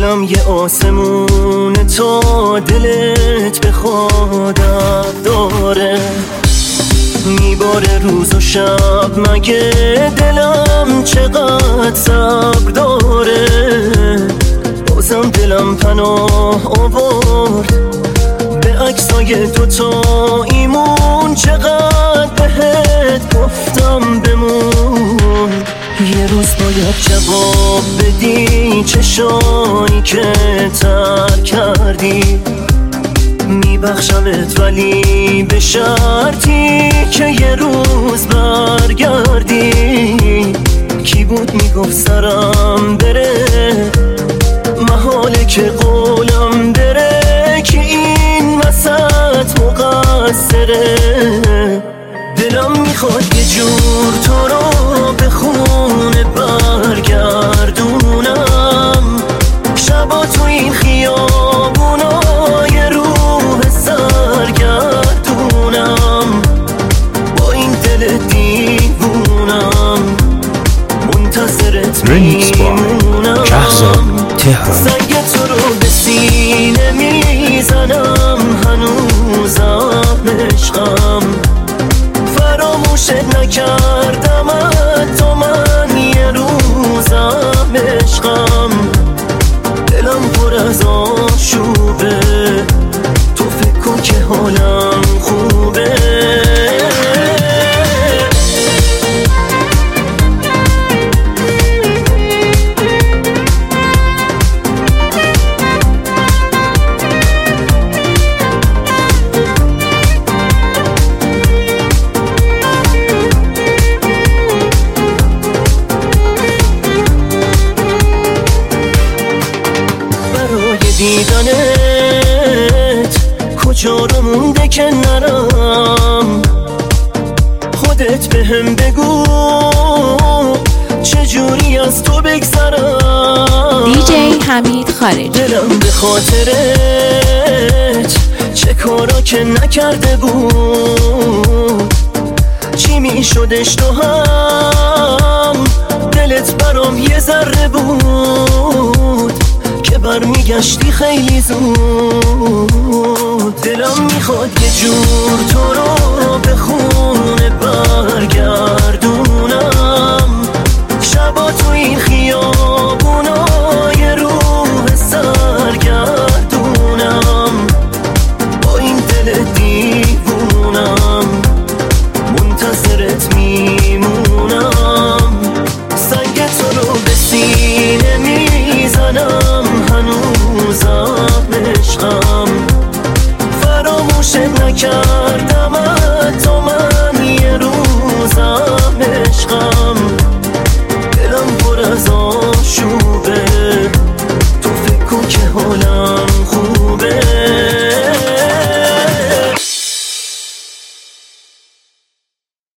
دلم یه آسمون تا دلت به خودم داره، میباره روز و شب، مگه دلم چقدر صبر داره. بازم دلم پناه آورد به عکسای دوتاییمون، چقدر بهت گفتم بمون. یه روز باید جواب بدی چشانی که ترک کردی، میبخشمت ولی به شرطی که یه روز برگردی. کی بود میگفت سرم بره، محاله که قولم بره، که این وسط مقصره. دلم میخواد یه جور تو رو به خونه برگردونم، شبا تو این خیابونا یه روح سرگردونم، با این دل دیوونم منتظرت میمونم. سنگ تو رو به سینه میزنم، هنوزم عشقم، فراموشت نکردم حتی من یه روزم عشقم. دلم پر از آشوبه، تو فکر کن که حالم خوبه. دیدنت کجا رو مونده که نرم، خودت بهم بگو چجوری از تو بگذرم. دیجی حمید خارجی. دلم به خاطرت چه کارا که نکرده بود، چی میشدش تو هم دلت برام یه ذره بود، که برمیگشتی خیلی زود. دلم میخواد یه جور تو رو